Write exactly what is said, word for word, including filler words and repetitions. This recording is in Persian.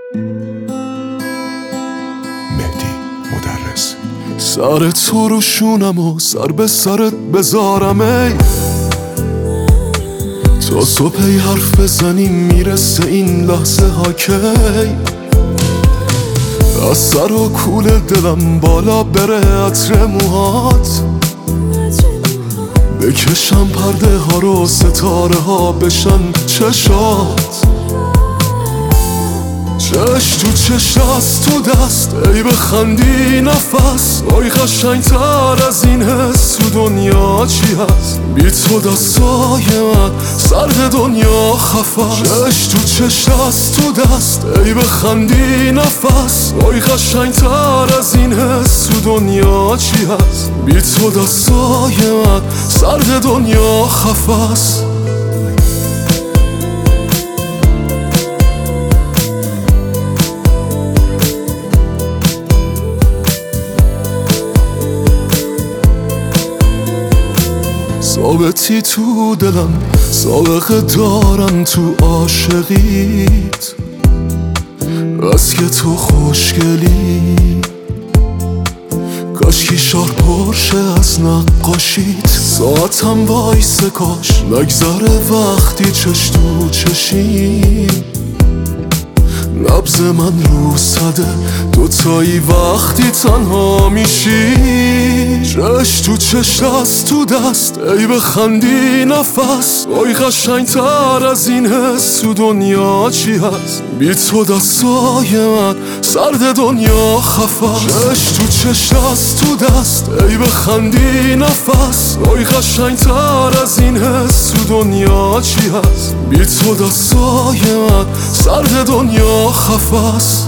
مهدی مدرس. سر تو رو شونم و سر به سرت بذارم ای تا صبحی حرف بزنیم میرسه این لحظه ها کی از سر و کول دلم بالا بره عطر موهات بکشم پرده ها رو ستاره ها بشن چشات چش تو چش دست تو دست ای بخندی نفس وای قشنگ تر از این حس تو دنیا چی هست بی تو دستای من سرد دنیا خفست چش تو چش دست تو دست ای بخندی نفس وای قشنگ تر از این حس تو دنیا چی هست بی تو دستای من سرد دنیا خفست ثابتی تو دلم سابقه دارم تو عاشقیت بس که تو خوشگلی کاشکی شار پرشه از نقاشیت ساعتم وایسه کاش نگذره وقتی چش تو چشیم نبض من رو صده دوتایی وقتی تنها میشی چش تو چش دست تو دست ای بخندی نفس وای قشنگ تر از این حس تو دنیا چی هست بی تو دستای من سرد دنیا خفست چش تو چش دست تو دست ای بخندی نفس وای قشنگ تر از این حس تو دنیا چی هست بی تو دستای من سرد دنیا خفست